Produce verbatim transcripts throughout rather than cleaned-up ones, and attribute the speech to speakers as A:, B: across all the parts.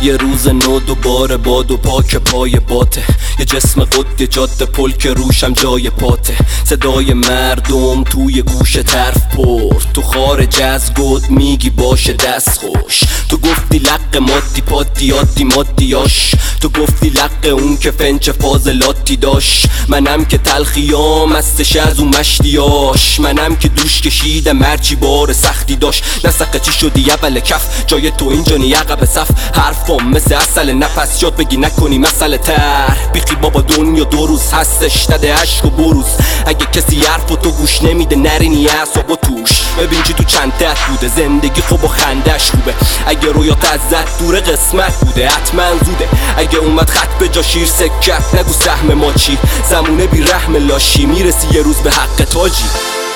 A: یه روز نو دوباره باد و پاک پای باته، یه جسم قد یه جاده پل که روشم جای پاته. صدای مردم توی گوش طرف پر، تو خارج از گد میگی باشه دست خوش. تو گفتی لق مادی پادی یادی مادیاش، تو گفتی لق اون که فنچ فاضلاتی داشت. منم که تلخیام استش از اون مشتیاش، منم که دوش کشیدم مرچی بار سختی داشت. نسقه چی شدی اول کف، جای تو اینجا نی عقب صف. حرفام مثل اصل نفس یاد بگی نکنی مسئله تر. بیخی بابا دنیا دو روز هستش تده عشق و بروز. اگه کسی حرف و تو گوش نمیده نرینی اعصاب و توش. ببین چی تو چند دت بوده، زندگی خوب و خندش خوبه. اگه رویات ازت دوره قسمت بوده حتما زوده. اگه اومد خط به جا شیر سکت نگو سهم ما چی. زمونه بی رحم لاشی میرسی یه روز به حق تاجی.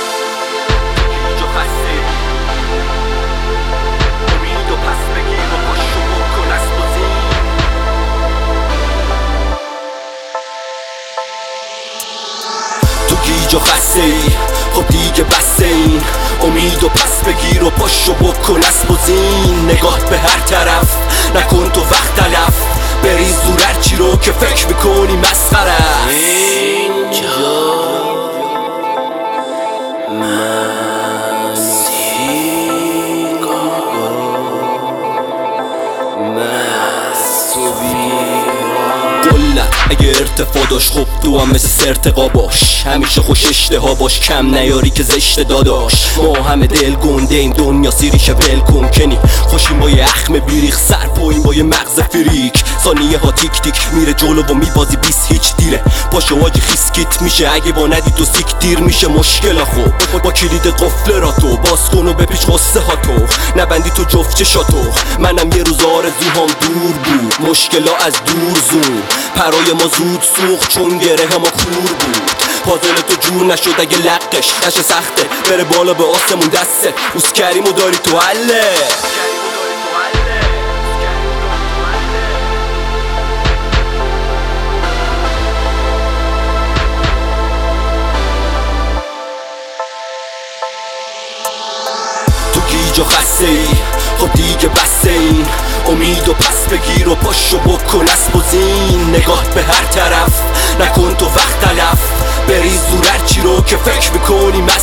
A: گیجا خسته ای خب دیگه بسته این امید و پس بگیر و پاشو بکن اسب و زین. نگاه به هر طرف نکن تو وقت تلف، بریز دور هرچی رو که فکر میکنی مسخره است. اینجا اگه ارتفاع داشت خب تو هم مثل سرتقا باش. همیشه خوش اشتها باش، کم نیاری که زشت داداش. ما همه دل گنده این دنیا سیریشه ول کن کنی. خوشیم با یه اخم بیریخ سر پایین با یه مغز فریک. ثانیه ها تیک تیک میره جلو و میبازی بیس هیچ دیره. پاشو آجی خیسکیت میشه اگه با ندی تو سیک دیر میشه مشکل خوب. با کلید قفل را تو باز کن و بپیچ قصه ها تو. نبندی تو جفت چشاتو. منم یه روز آرزوهام دور بود، مشکلا از دور زون. پرای ما زود سوخت چون گره ما کور بود. پازل تو جور نشد اگه لقش نشه سخته. بره بالا به آسمون دسته، اوز کریمو داری تو حله. تو گیج و خسته ای خب دیگه بسته این امید و پس بگیر و پاشو بکن اسب و زین. نگاه به هر طرف نکن تو وقت تلف، بریز دور هرچی رو که فکر میکنی